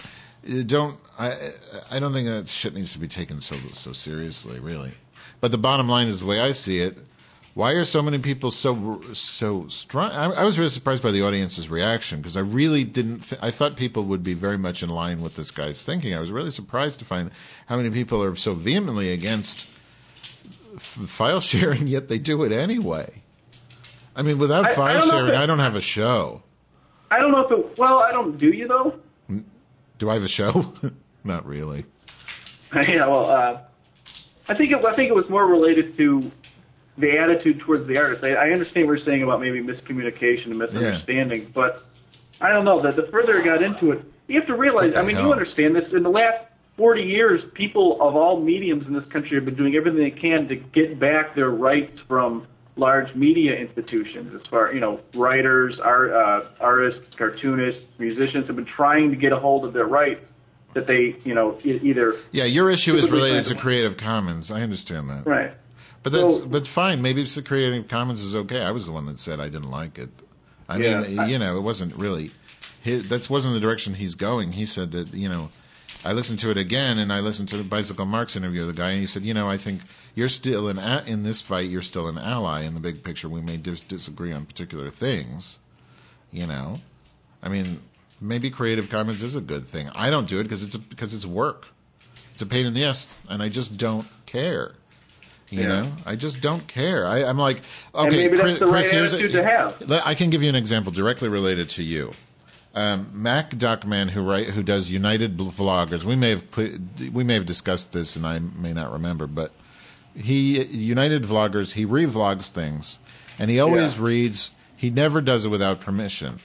don't I I don't think that shit needs to be taken so so seriously, really. But the bottom line is the way I see it. Why are so many people so so strong? I, I was really surprised by the audience's reaction because I really didn't. Th- I thought people would be very much in line with this guy's thinking. I was really surprised to find how many people are so vehemently against f- file sharing, yet they do it anyway. I mean, without I- I file don't know if sharing, it- I don't have a show. I don't know if it. Well, I don't. Do you though? Do I have a show? Not really. Yeah, well, uh, I think it, I think it was more related to the attitude towards the artist. I, I understand what you're saying about maybe miscommunication and misunderstanding, yeah. but I don't know. That the further I got into it, you have to realize. I mean, hell? you understand this. In the last forty years, people of all mediums in this country have been doing everything they can to get back their rights from large media institutions. As far you know, writers, art, uh, artists, cartoonists, musicians have been trying to get a hold of their rights. That they, you know, e- either yeah, your issue is related to Creative Commons. I understand that, right? But that's so, but fine. Maybe it's the Creative Commons is okay. I was the one that said I didn't like it. I yeah, mean, I, you know, it wasn't really. That wasn't the direction he's going. He said that, you know, I listened to it again, and I listened to the Bicycle Marx interview of the guy, and he said, you know, I think you're still an a- in this fight. You're still an ally in the big picture. We may dis- disagree on particular things, you know. I mean. Maybe Creative Commons is a good thing. I don't do it because it's a, because it's work. It's a pain in the ass, and I just don't care. You yeah. know, I just don't care. I, I'm like, okay, and maybe Chris, that's the right Chris, here's attitude a, to have. I can give you an example directly related to you. Um, Mac Duckman, who write, who does United Vloggers. We may have we may have discussed this, and I may not remember, but he United Vloggers. He revlogs things, and he always yeah. reads. He never does it without permission.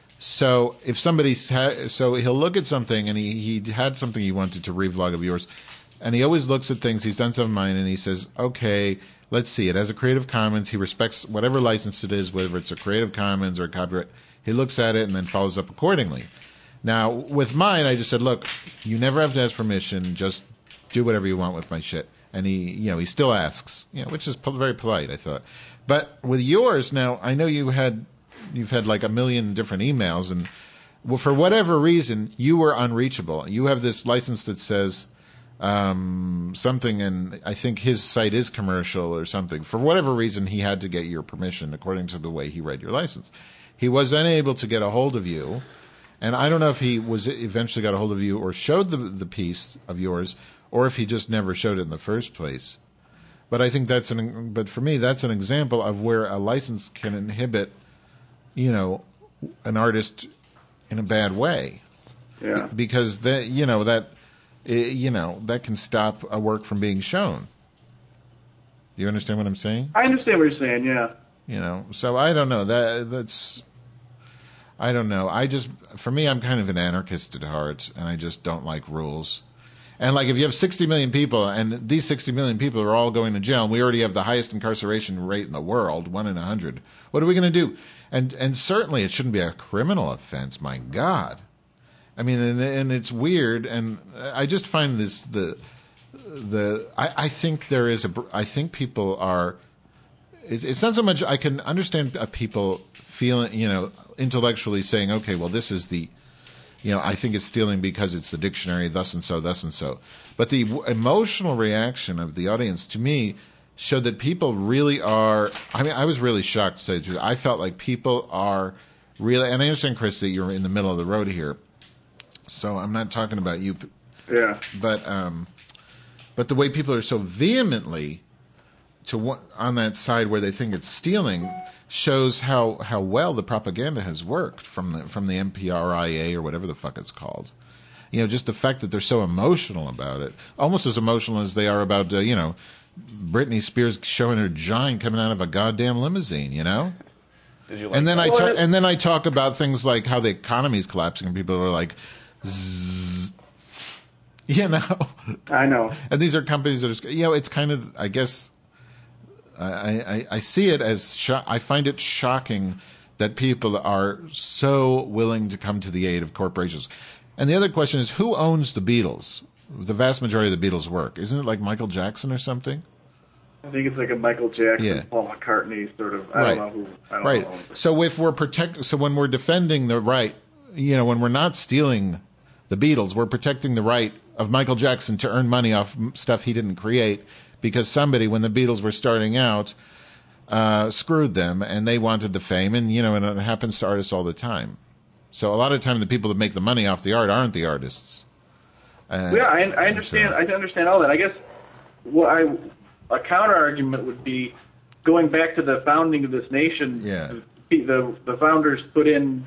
So if somebody, ha- so he'll look at something, and he, he had something he wanted to revlog of yours, and he always looks at things. He's done some of mine, and he says, okay, let's see. It has a Creative Commons. He respects whatever license it is, whether it's a Creative Commons or a copyright. He looks at it and then follows up accordingly. Now, with mine, I just said, look, you never have to ask permission. Just do whatever you want with my shit. And he, you know, he still asks, you know, which is po- very polite, I thought. But with yours, now, I know you had... You've had like a million different emails, and well, for whatever reason, you were unreachable. You have this license that says um, something, and I think his site is commercial or something. For whatever reason, he had to get your permission according to the way he read your license. He was unable to get a hold of you, and I don't know if he was eventually got a hold of you or showed the the piece of yours, or if he just never showed it in the first place. But I think that's an. But for me, that's an example of where a license can inhibit. You know, an artist in a bad way. Yeah. Because that, you know, that, you know, that can stop a work from being shown. You understand what I'm saying? I understand what you're saying. Yeah. You know, so I don't know that that's. I don't know. I just, for me, I'm kind of an anarchist at heart, and I just don't like rules. And like, if you have sixty million people, and these sixty million people are all going to jail, and we already have the highest incarceration rate in the world, one in a hundred. What are we going to do? And and certainly it shouldn't be a criminal offense. My God, I mean, and, and it's weird. And I just find this the the I, I think there is a I think people are. It's, it's not so much I can understand people feeling, you know, intellectually saying, okay, well, this is the. You know, I think it's stealing because it's the dictionary, thus and so, thus and so. But the w- emotional reaction of the audience, to me, showed that people really are. I mean, I was really shocked to say the truth. I felt like people are really, and I understand, Chris, that you're in the middle of the road here. So I'm not talking about you. Yeah. But um, but the way people are so vehemently to one, on that side where they think it's stealing shows how, how well the propaganda has worked from the from the M P R I A or whatever the fuck it's called. You know, just the fact that they're so emotional about it, almost as emotional as they are about, uh, you know, Britney Spears showing her giant coming out of a goddamn limousine, you know? Did you like and then that? I talk, and then I talk about things like how the economy is collapsing, and people are like, zzz, you know? I know. And these are companies that are, you know, it's kind of, I guess, I, I, I see it as, sho- I find it shocking that people are so willing to come to the aid of corporations. And the other question is, who owns the Beatles? The vast majority of the Beatles' work. Isn't it like Michael Jackson or something? I think it's like a Michael Jackson, yeah. Paul McCartney sort of, I right. don't know who. I don't right. know. So if we're protect, so when we're defending the right, you know, when we're not stealing the Beatles, we're protecting the right of Michael Jackson to earn money off stuff he didn't create because somebody, when the Beatles were starting out, uh, screwed them and they wanted the fame, and you know, and it happens to artists all the time. So a lot of the time, the people that make the money off the art aren't the artists. Uh, yeah, I, I understand. So. I understand all that. I guess what I a counter argument would be going back to the founding of this nation. Yeah. The the founders put in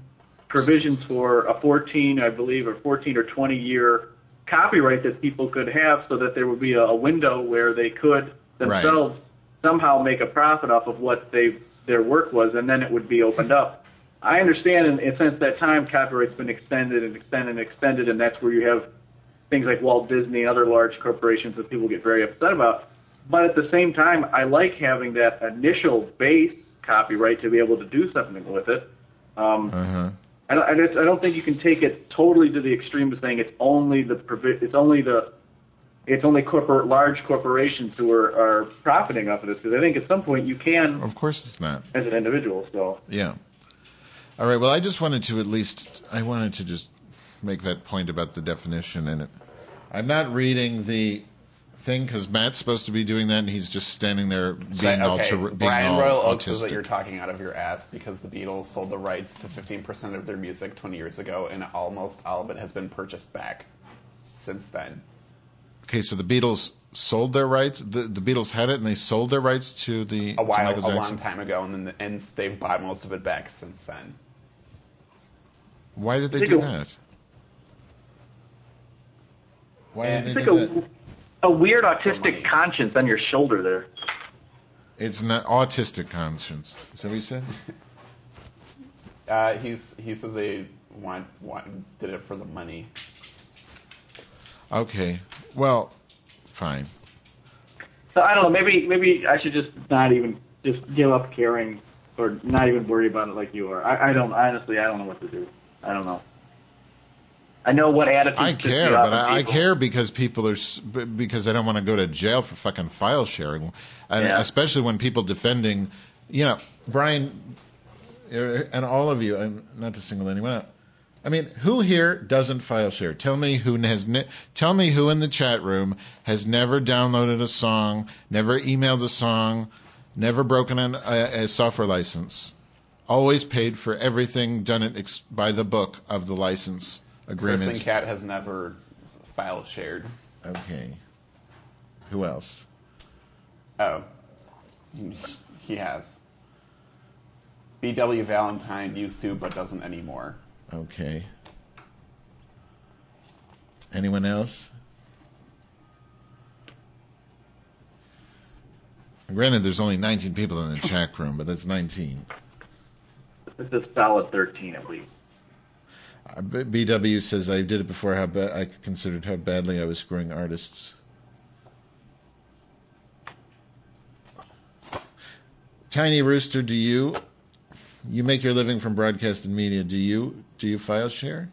provisions for a fourteen, I believe, or fourteen or twenty year copyright that people could have, so that there would be a, a window where they could themselves right. somehow make a profit off of what they their work was, and then it would be opened up. I understand, in, in since that time, copyright's been extended and extended and extended, and that's where you have things like Walt Disney and other large corporations that people get very upset about. But at the same time, I like having that initial base copyright to be able to do something with it. Um, uh-huh. I, don't, I, just, I don't think you can take it totally to the extreme of saying it's only the it's only the it's only corporate large corporations who are, are profiting off of this, because I think at some point you can. Of course, it's not as an individual. So yeah. All right. Well, I just wanted to at least I wanted to just make that point about the definition in it. I'm not reading the thing because Matt's supposed to be doing that, and he's just standing there being so, okay. all ter- being Brian all Royal Oak autistic. says that you're talking out of your ass because the Beatles sold the rights to fifteen percent of their music twenty years ago, and almost all of it has been purchased back since then. Okay, so the Beatles sold their rights. The, the Beatles had it, and they sold their rights to the a while, to a long time ago, and then the, and they've bought most of it back since then. Why did they do that? Why did it's they like do a, that? a weird autistic conscience on your shoulder there. It's not autistic conscience. Is that what you said? Uh, he's he says they want, want did it for the money. Okay. Well, fine. So I don't know. Maybe maybe I should just not even just give up caring, or not even worry about it like you are. I, I don't honestly. I don't know what to do. I don't know. I know what attitude. I care, but I, I care because people are because I don't want to go to jail for fucking file sharing, and yeah. especially when people defending, you know, Brian, and all of you. I'm not to single anyone out. I mean, who here doesn't file share? Tell me who has. Ne- tell me who in the chat room has never downloaded a song, never emailed a song, never broken an, a, a software license, always paid for everything, done it ex- by the book of the license agreement. Chris and Cat has never file shared. Okay. Who else? Oh, he has. B W Valentine used to, but doesn't anymore. Okay. Anyone else? Granted, there's only nineteen people in the chat room, but that's nineteen. This is solid thirteen, at least. Uh, B W says, I did it before, how ba- I considered how badly I was screwing artists. Tiny Rooster, do you... You make your living from broadcast and media. Do you do you file share?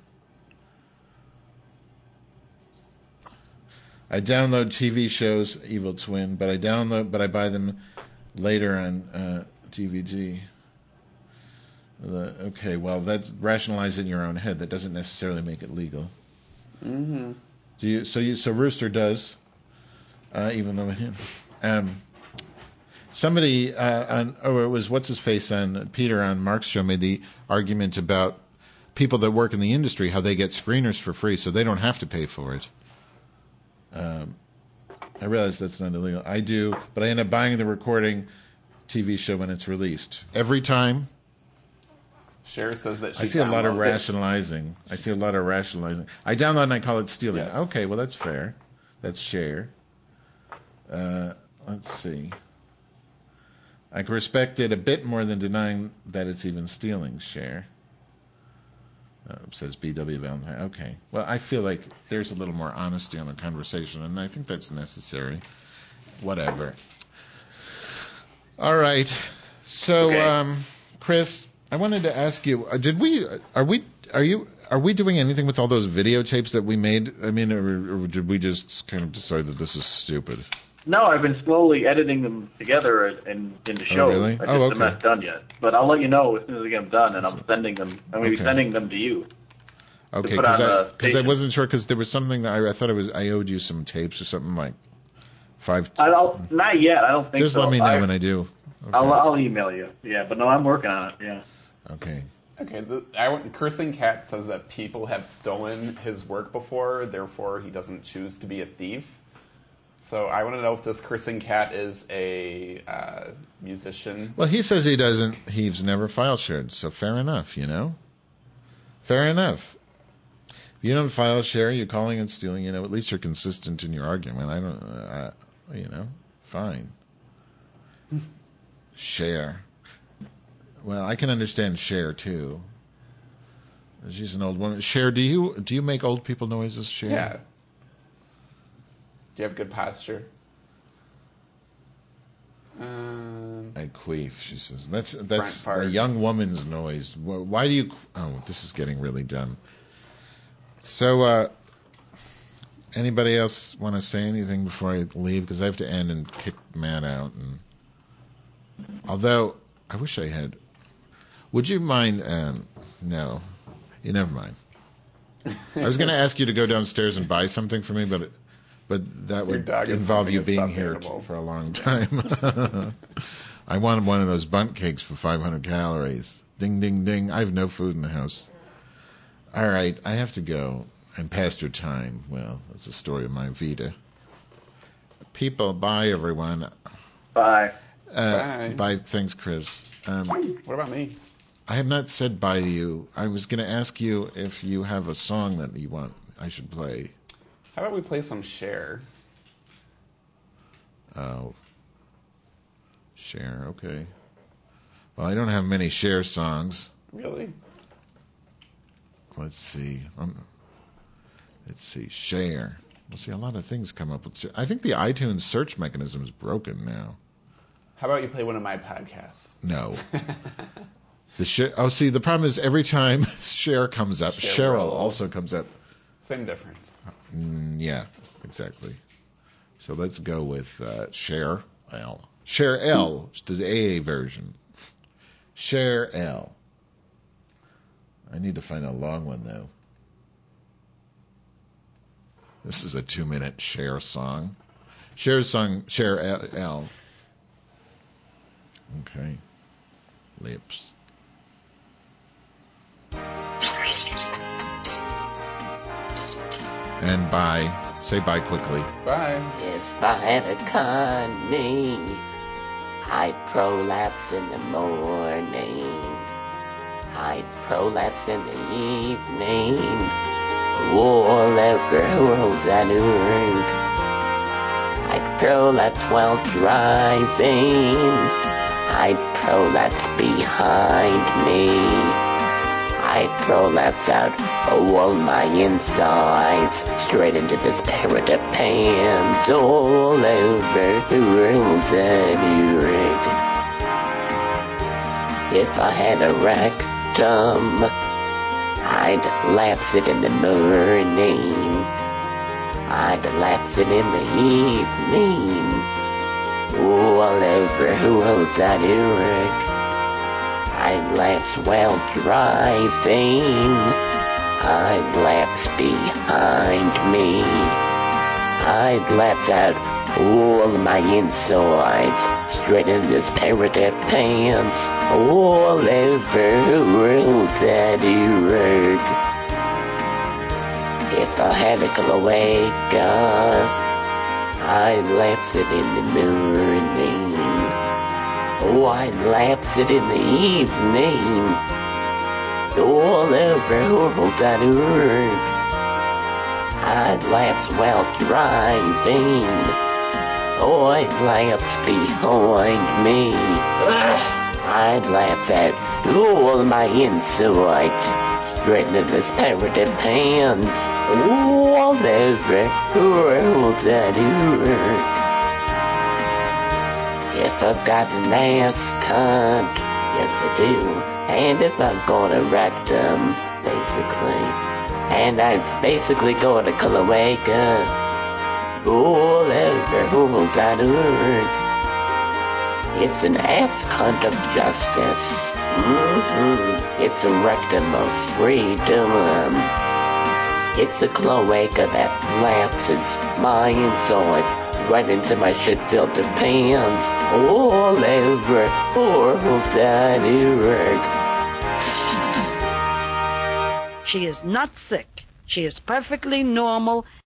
I download T V shows, Evil Twin, but I download, but I buy them later on uh, D V D. Uh, okay, well, that rationalize it in your own head. That doesn't necessarily make it legal. Mm-hmm. Do you? So you? So Rooster does, uh, even though um, somebody uh, on, oh, it was what's his face on Peter on Mark's show made the argument about people that work in the industry, how they get screeners for free, so they don't have to pay for it. Um, I realize that's not illegal. I do, but I end up buying the recording T V show when it's released every time. Cher says that she I see a lot of downloads- rationalizing. I see a lot of rationalizing. I download and I call it stealing. Yes. Okay, well that's fair. That's share. Uh, let's see. I can respect it a bit more than denying that it's even stealing. Share. Uh, says B W Valentine. Okay. Well, I feel like there's a little more honesty on the conversation, and I think that's necessary. Whatever. All right. So, Okay. um, Chris, I wanted to ask you: uh, Did we? Are we? Are you? Are we doing anything with all those videotapes that we made? I mean, or, or did we just kind of decide that this is stupid? No, I've been slowly editing them together and into shows. really? I just Oh, am okay. not done yet. But I'll let you know as soon as I get them done, and I'm sending them. I'm going to be Okay. sending them to you. Okay, put because on I, the 'cause I station. wasn't sure because there was something that I, I thought it was I owed you some tapes or something like five. I don't, not yet. I don't think Just so. let me know I, when I do. Okay. I'll, I'll email you. Yeah, but no, I'm working on it. Yeah. okay. Okay, the, I, want- Cursing Cat says that people have stolen his work before, therefore he doesn't choose to be a thief. So I want to know if this Cursing Cat is a uh, musician. Well, he says he doesn't. He's never file shared, so fair enough. You know. Fair enough. If you don't file share, you're calling and stealing, you know, at least you're consistent in your argument. I don't, uh, you know, fine. Share. Well, I can understand Cher, too. She's an old woman. Cher, do you do you make old people noises, Cher? Yeah. Do you have good posture? Um, I queef, she says. That's that's Front fart. a young woman's noise. Why do you... Oh, this is getting really dumb. So, uh, anybody else want to say anything before I leave? Because I have to end and kick Matt out. And although, I wish I had... Would you mind... Um, no. You never mind. I was going to ask you to go downstairs and buy something for me, but but that Your would dog is involve you something a being stuffed here animal. for a long time. I wanted one of those bundt cakes for five hundred calories. Ding, ding, ding. I have no food in the house. All right, I have to go. And past your time. Well, that's the story of my Vita. People, bye, everyone. Bye. Uh, Bye. Bye. Thanks, Chris. Um, what about me? I have not said bye to you. I was going to ask you if you have a song that you want I should play. How about we play some Cher? Oh. Cher, okay. Well, I don't have many Cher songs. Really? Let's see. Um, let's see. Cher. We'll see, a lot of things come up with Cher. I think the iTunes search mechanism is broken now. How about you play one of my podcasts? No. The Cher, oh, see, the problem is every time Cher comes up, Cheryl. Cheryl also comes up. Same difference. Mm, yeah, exactly. So let's go with uh, Cher L. Cher L, the A A version. Cher L. I need to find a long one, though. This is a two-minute Cher song. Cher's song, Cher L. Okay. Lips. And bye. Say bye quickly. Bye. If I had a Connie, I'd prolapse in the morning. I'd prolapse in the evening. All over the world I'd work. I'd prolapse while driving. I'd prolapse behind me. I'd prolapse out all my insides straight into this pair of pants all over the world that you rig. If I had a rectum, I'd lapse it in the morning. I'd lapse it in the evening. All over the world that you rig. I'd lapse while driving. I'd lapse behind me. I'd lapse out all of my insides straight in this pair of pants all over the world that you work. If I had a cloaca, I'd lapse it in the morning. Oh, I'd lapse it in the evening. All over the world I'd work. I'd lapse while driving. Oh, I'd lapse behind me. I'd lapse out all my insides straight into this pair of pants all over the world I'd work. If I've got an ass cunt, yes I do. And if I've got a rectum, basically. And I've basically got a cloaca all over the world I'd work. It's an ass cunt of justice. Mm-hmm. It's a rectum of freedom. It's a cloaca that lapses my insides right into my shit-filtered pants all over the world that I work. She is not sick. She is perfectly normal